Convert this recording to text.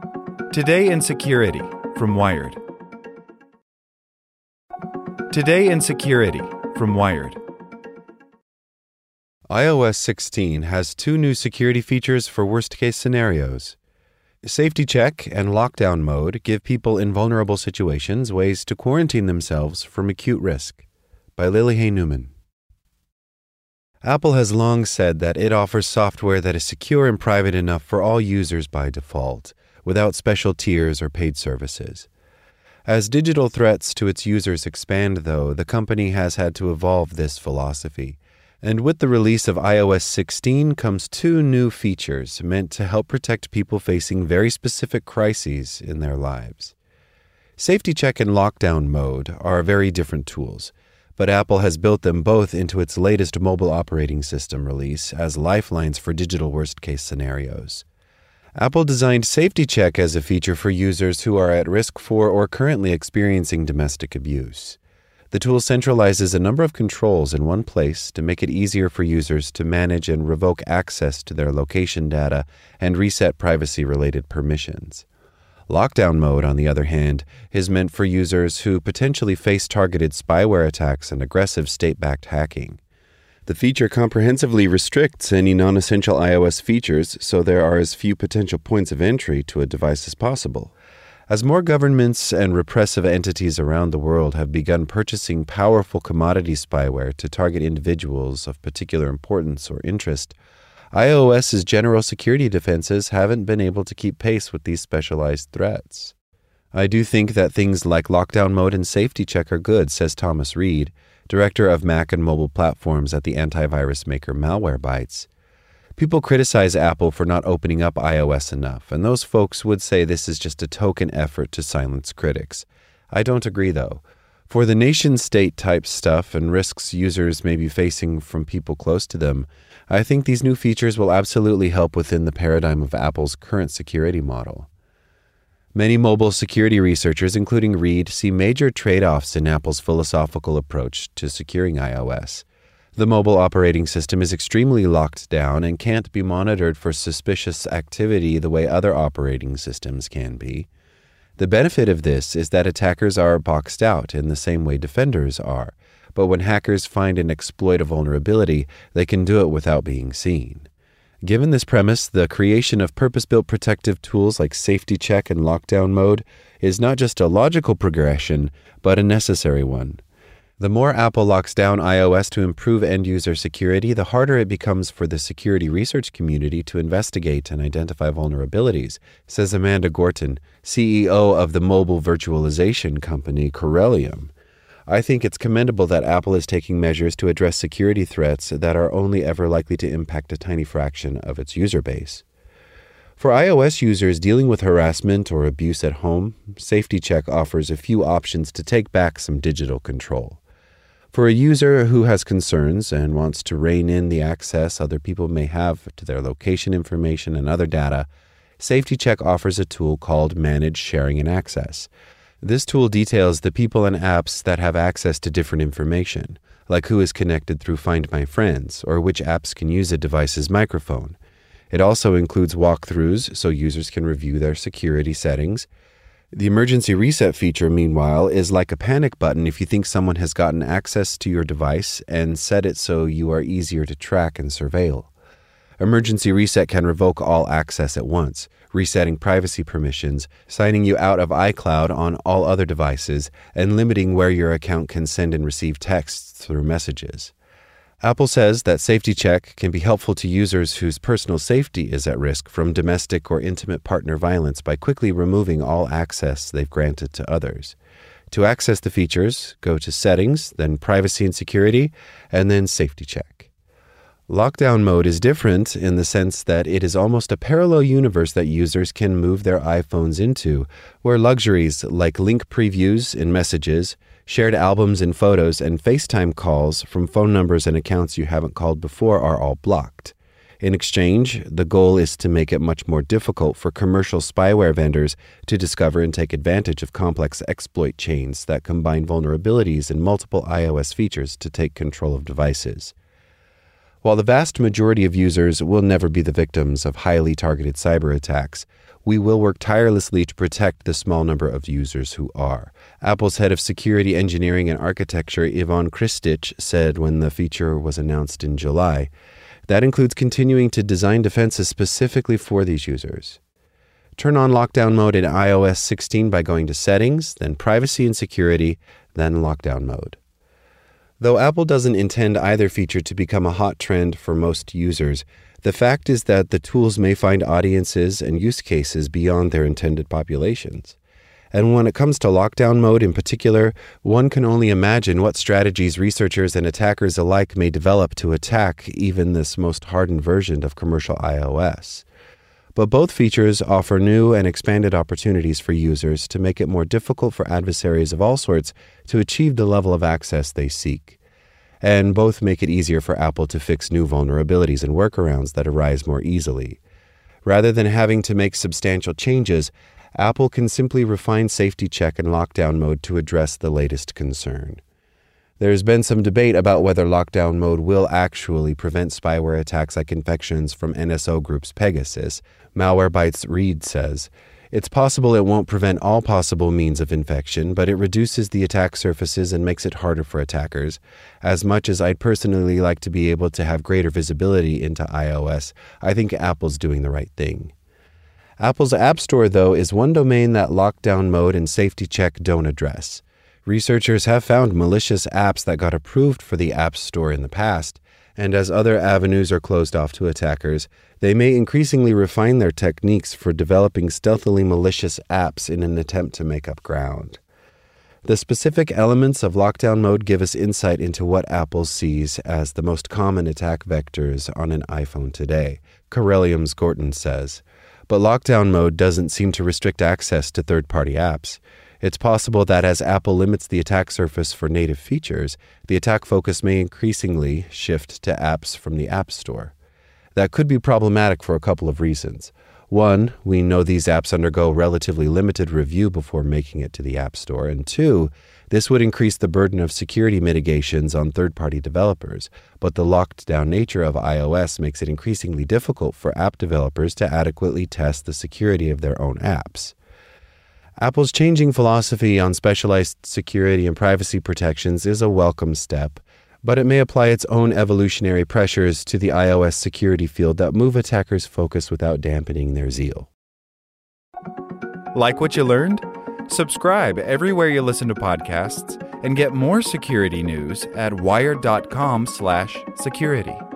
Today in Security from Wired. Today in Security from Wired. iOS 16 has two new security features for worst-case scenarios. Safety Check and Lockdown Mode give people in vulnerable situations ways to quarantine themselves from acute risk. By Lily Hay Newman. Apple has long said that it offers software that is secure and private enough for all users by default, without special tiers or paid services. As digital threats to its users expand, though, the company has had to evolve this philosophy. And with the release of iOS 16 comes two new features meant to help protect people facing very specific crises in their lives. Safety Check and Lockdown Mode are very different tools, but Apple has built them both into its latest mobile operating system release as lifelines for digital worst-case scenarios. Apple designed Safety Check as a feature for users who are at risk for or currently experiencing domestic abuse. The tool centralizes a number of controls in one place to make it easier for users to manage and revoke access to their location data and reset privacy-related permissions. Lockdown Mode, on the other hand, is meant for users who potentially face targeted spyware attacks and aggressive state-backed hacking. The feature comprehensively restricts any non-essential iOS features so there are as few potential points of entry to a device as possible. As more governments and repressive entities around the world have begun purchasing powerful commodity spyware to target individuals of particular importance or interest, iOS's general security defenses haven't been able to keep pace with these specialized threats. I do think that things like Lockdown Mode and Safety Check are good, says Thomas Reed, director of Mac and mobile platforms at the antivirus maker Malwarebytes. People criticize Apple for not opening up iOS enough, and those folks would say this is just a token effort to silence critics. I don't agree, though. For the nation-state type stuff and risks users may be facing from people close to them, I think these new features will absolutely help within the paradigm of Apple's current security model. Many mobile security researchers, including Reed, see major trade-offs in Apple's philosophical approach to securing iOS. The mobile operating system is extremely locked down and can't be monitored for suspicious activity the way other operating systems can be. The benefit of this is that attackers are boxed out in the same way defenders are, but when hackers find and exploit a vulnerability, they can do it without being seen. Given this premise, the creation of purpose-built protective tools like Safety Check and Lockdown Mode is not just a logical progression, but a necessary one. The more Apple locks down iOS to improve end-user security, the harder it becomes for the security research community to investigate and identify vulnerabilities, says Amanda Gorton, CEO of the mobile virtualization company Corellium. I think it's commendable that Apple is taking measures to address security threats that are only ever likely to impact a tiny fraction of its user base. For iOS users dealing with harassment or abuse at home, Safety Check offers a few options to take back some digital control. For a user who has concerns and wants to rein in the access other people may have to their location information and other data, Safety Check offers a tool called Manage Sharing and Access. This tool details the people and apps that have access to different information, like who is connected through Find My Friends or which apps can use a device's microphone. It also includes walkthroughs so users can review their security settings. The emergency reset feature, meanwhile, is like a panic button if you think someone has gotten access to your device and set it so you are easier to track and surveil. Emergency reset can revoke all access at once, resetting privacy permissions, signing you out of iCloud on all other devices, and limiting where your account can send and receive texts through messages. Apple says that Safety Check can be helpful to users whose personal safety is at risk from domestic or intimate partner violence by quickly removing all access they've granted to others. To access the features, go to Settings, then Privacy and Security, and then Safety Check. Lockdown Mode is different in the sense that it is almost a parallel universe that users can move their iPhones into, where luxuries like link previews in Messages, shared albums and photos, and FaceTime calls from phone numbers and accounts you haven't called before are all blocked. In exchange, the goal is to make it much more difficult for commercial spyware vendors to discover and take advantage of complex exploit chains that combine vulnerabilities in multiple iOS features to take control of devices. While the vast majority of users will never be the victims of highly targeted cyber attacks, we will work tirelessly to protect the small number of users who are. Apple's head of security engineering and architecture, Ivan Kristich, said when the feature was announced in July, that includes continuing to design defenses specifically for these users. Turn on lockdown mode in iOS 16 by going to Settings, then Privacy and Security, then Lockdown mode. Though Apple doesn't intend either feature to become a hot trend for most users, the fact is that the tools may find audiences and use cases beyond their intended populations. And when it comes to lockdown mode in particular, one can only imagine what strategies researchers and attackers alike may develop to attack even this most hardened version of commercial iOS. But both features offer new and expanded opportunities for users to make it more difficult for adversaries of all sorts to achieve the level of access they seek. And both make it easier for Apple to fix new vulnerabilities and workarounds that arise more easily. Rather than having to make substantial changes, Apple can simply refine Safety Check and Lockdown mode to address the latest concern. There's been some debate about whether lockdown mode will actually prevent spyware attacks like infections from NSO Group's Pegasus. Malwarebytes Reed says, "It's possible it won't prevent all possible means of infection, but it reduces the attack surfaces and makes it harder for attackers. As much as I'd personally like to be able to have greater visibility into iOS, I think Apple's doing the right thing." Apple's App Store, though, is one domain that lockdown mode and Safety Check don't address. Researchers have found malicious apps that got approved for the App Store in the past, and as other avenues are closed off to attackers, they may increasingly refine their techniques for developing stealthily malicious apps in an attempt to make up ground. The specific elements of lockdown mode give us insight into what Apple sees as the most common attack vectors on an iPhone today, Corellium's Gorton says. But lockdown mode doesn't seem to restrict access to third-party apps. It's possible that as Apple limits the attack surface for native features, the attack focus may increasingly shift to apps from the App Store. That could be problematic for a couple of reasons. One, we know these apps undergo relatively limited review before making it to the App Store. And two, this would increase the burden of security mitigations on third-party developers. But the locked-down nature of iOS makes it increasingly difficult for app developers to adequately test the security of their own apps. Apple's changing philosophy on specialized security and privacy protections is a welcome step, but it may apply its own evolutionary pressures to the iOS security field that move attackers' focus without dampening their zeal. Like what you learned? Subscribe everywhere you listen to podcasts and get more security news at wired.com/security.